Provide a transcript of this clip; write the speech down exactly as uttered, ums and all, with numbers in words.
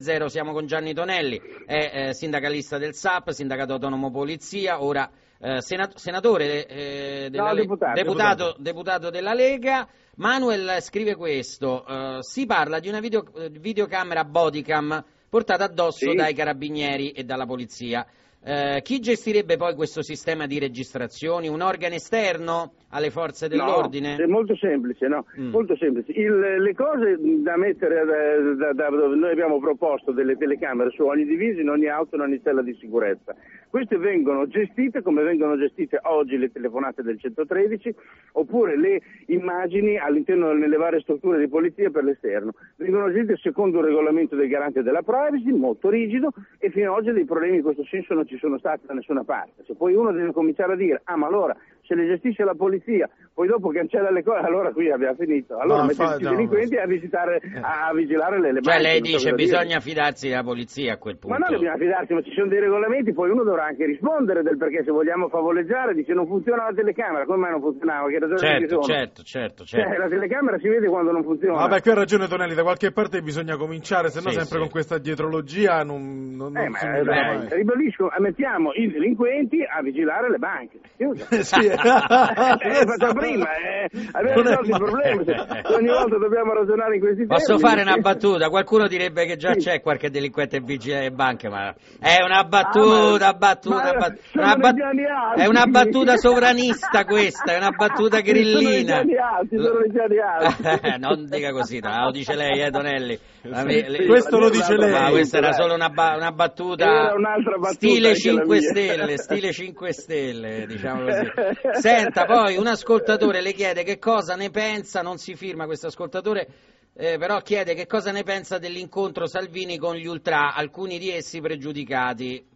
Zero, siamo con Gianni Tonelli, è eh, sindacalista del S A P, Sindacato Autonomo Polizia, ora eh, senat- senatore eh, della no, Le- deputato, deputato, deputato. deputato della Lega. Manuel scrive questo, eh, si parla di una video, videocamera bodycam portata addosso Sì. dai carabinieri e dalla polizia. Eh, chi gestirebbe poi questo sistema di registrazioni? Un organo esterno alle forze dell'ordine? No, è molto semplice, no? Mm. Molto semplice. Il, le cose da mettere da, da, da dove noi abbiamo proposto delle telecamere su ogni divisa, in ogni auto, in ogni cella di sicurezza. Queste vengono gestite come vengono gestite oggi le telefonate del centotredici, oppure le immagini all'interno delle varie strutture di polizia per l'esterno. Vengono gestite secondo un regolamento del garante della privacy, molto rigido, e fino ad oggi dei problemi in questo senso non ci sono stati da nessuna parte. Se poi uno deve cominciare a dire, ah ma allora se le gestisce la polizia, poi dopo cancella le cose, allora qui abbiamo finito. Allora no, metterci i no, delinquenti a visitare, a vigilare le, le Cioè banche. lei non so dice cosa bisogna dire. fidarsi della polizia a quel punto. Ma non dobbiamo fidarsi, ma ci sono dei regolamenti, poi uno dovrà anche rispondere del perché. Se vogliamo favoleggiare, dice non funziona la telecamera, come mai non funzionava? Che ragioni ci Certo, sono? certo, certo, certo. Cioè, la telecamera si vede quando non funziona. Vabbè, qui ha ragione Tonelli, da qualche parte bisogna cominciare, se no Sì, sempre sì. con questa dietrologia non, non, Eh, non ma, si eh, migliora dai, mai. ribadisco, mettiamo i delinquenti a vigilare le banche. Sì. Eh, facciamo prima, eh. Abbiamo Non è risolto il problema. male. Se ogni volta dobbiamo ragionare in questi Posso termini. fare una battuta? Qualcuno direbbe che già Sì. c'è qualche delinquente in vigile le banche, ma è una battuta, Ah, ma- battuta, ma bat- sono una dei bat- piani alti. è una battuta sovranista questa, è una battuta grillina. Sono dei piani alti, sono dei piani alti. Non dica così, tra- lo dice lei, eh, Tonelli. La me- le- Questo lo dice lei. Ma questa era Dai. solo una, ba- una battuta, Era un'altra battuta stile anche la cinque mia. Stelle, stile cinque Stelle, diciamo così. Senta, poi un ascoltatore le chiede che cosa ne pensa, non si firma questo ascoltatore, eh, però chiede che cosa ne pensa dell'incontro Salvini con gli ultra, alcuni di essi pregiudicati.